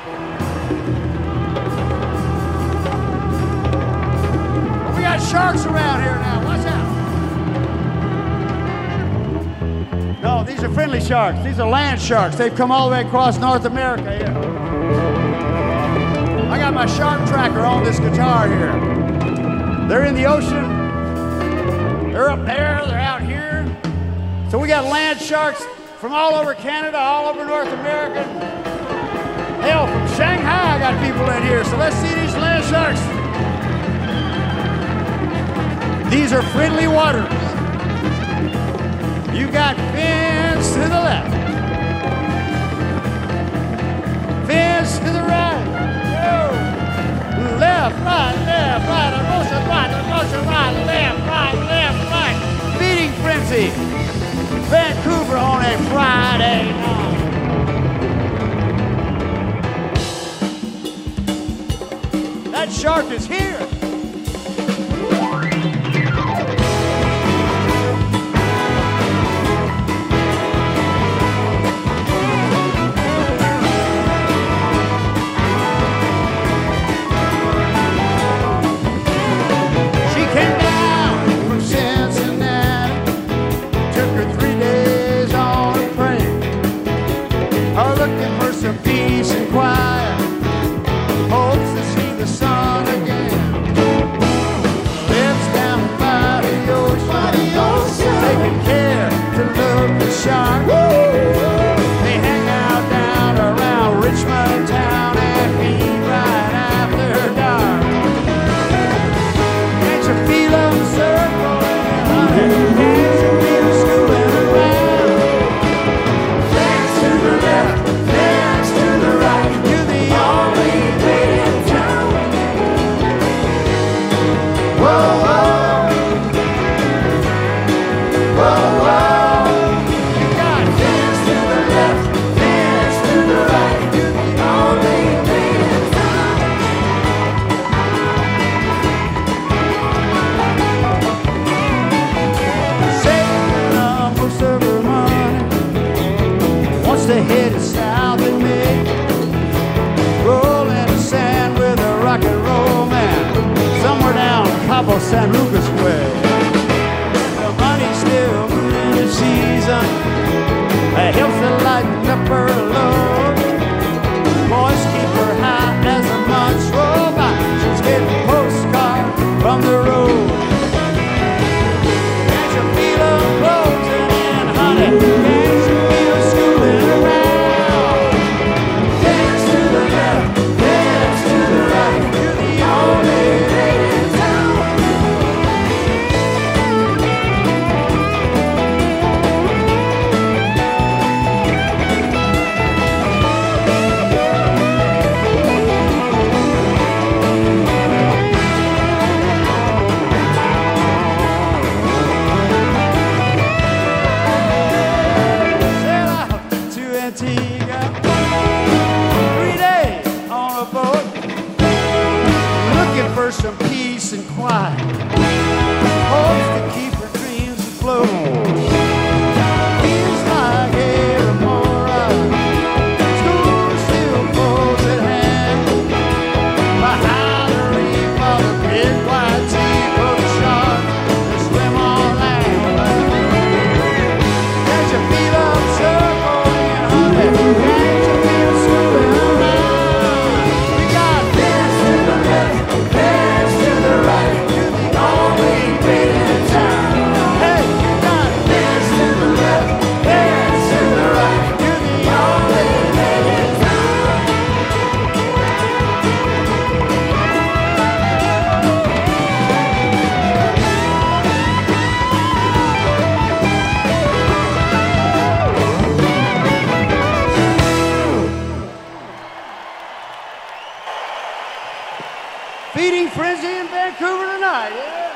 We got sharks around here now. Watch out. No, these are friendly sharks. These are land sharks. They've come all the way across North America here. I got my shark tracker on this guitar here. They're in the ocean. They're up there. They're out here. So we got land sharks from all over Canada, all over North America. Hell, from Shanghai I got people in here. So let's see these land sharks. These are friendly waters. You got fins to the left. Fins to the right. Yo. Left, right, left, right. Motion right, motion right, left, right. Feeding frenzy. Vancouver on a Friday night. That shark is here. Looking for some peace and quiet, hopes to see the sun again. Lives down by the ocean, taking care to look the shark. They hang out down around Richmond town and feed right after dark. Can't you feel them circling, honey? Can't you feel them schooling around? Dance to the left. Headed south in May, rolling in sand with a rock and roll man, somewhere down Cabo San Lucas way. The money's still in the season, helps to lighten up her load. Boys keep her high as the months roll by. She's getting postcards from the road. Can't you feel them closing in, honey? Can't you feel schooling around? Antigua, 3 days on a boat, looking for some peace and quiet, hopes to keep her dreams afloat. Feels like every morning, school still close at hand, behind the reef of the big white teeth of the shark that swim on land. Can't you feel them circle? Can't you feel schooling around? We got dance to the left, dance to the right. You're the only beat in town. Hey, we got dance to the left, dance to the right. You're the only beat in town. Feeding frenzy in Vancouver tonight, yeah?